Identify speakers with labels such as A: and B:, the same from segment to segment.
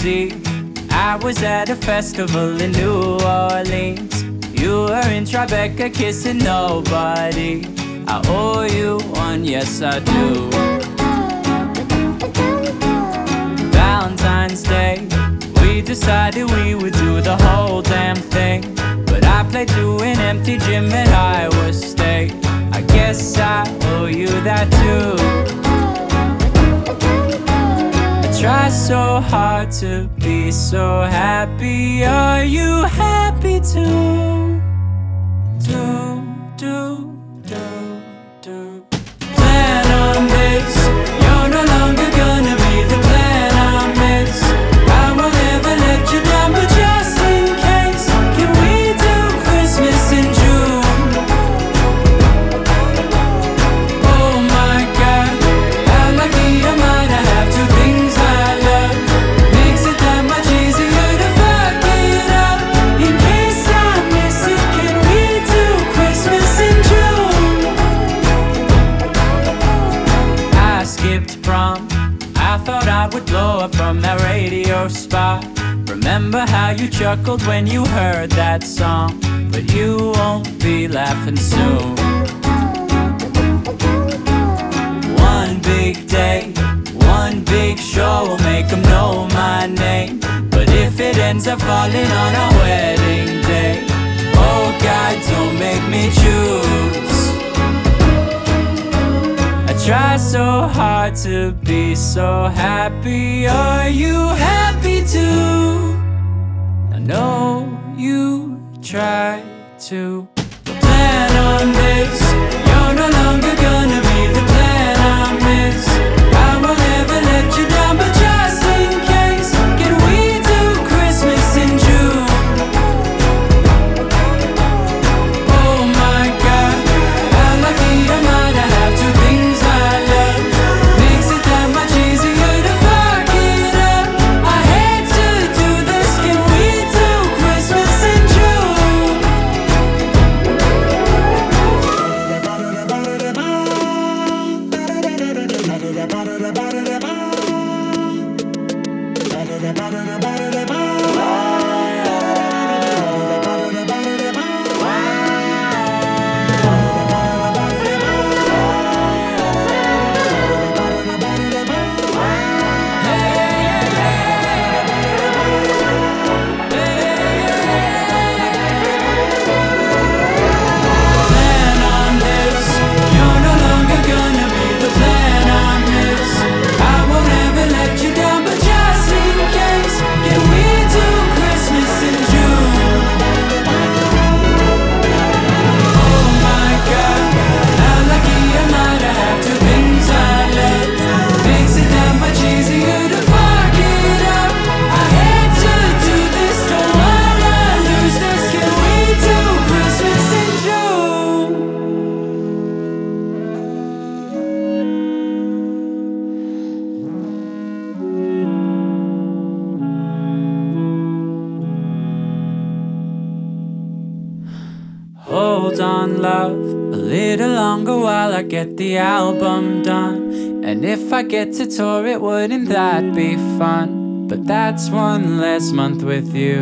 A: Eve, I was at a festival in New Orleans. You were in Tribeca kissing nobody. I owe you one, yes I do. Valentine's Day, we decided we would do the whole damn thing, but I played to an empty gym at Iowa State. I guess I owe you that too. I try so hard to be so happy. Are you happy too? Plan on this. You're no longer gonna be the plan I miss. I won't ever let you down, but just in case, can we do Christmas in June? Oh my God, how lucky am I to have two things I love. Makes it that much easier to fuck it up. In case I miss it, can we do Christmas in June? I skipped prom. I thought I would blow up from that radio spot. Remember how you chuckled when you heard that song, but you won't be laughing soon. One big day, one big show will make them know my name. But if it ends up falling on our wedding day, oh God, don't make me choose. I try so hard to be so happy. Are you happy too? I know you try to. Plan on this. You're no longer gonna be the plan I miss. I won't ever let you down, but just in case, can we do Christmas in June? Oh my God, how lucky am I to have two things I love. Makes it that much easier to fuck it up. I hate to do this, can we do Christmas in June? Plan on this. You're no longer gonna be the plan I miss. I won't ever let you down, but just in case, can we do Christmas in June? Oh my God, how lucky am I to have two things I love. Makes it that much easier to fuck it up. I hate to do this, don't wanna lose this. Can we do Christmas in June? Hold on, love, a little longer while I get the album done. And if I get to tour it, wouldn't that be fun? But that's one less month with you.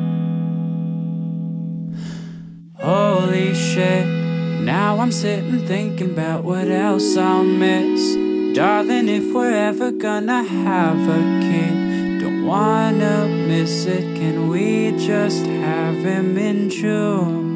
A: Holy shit, now I'm sitting thinking about what else I'll miss. Darling, if we're ever gonna have a kid, don't wanna miss it. Can we just have him in June?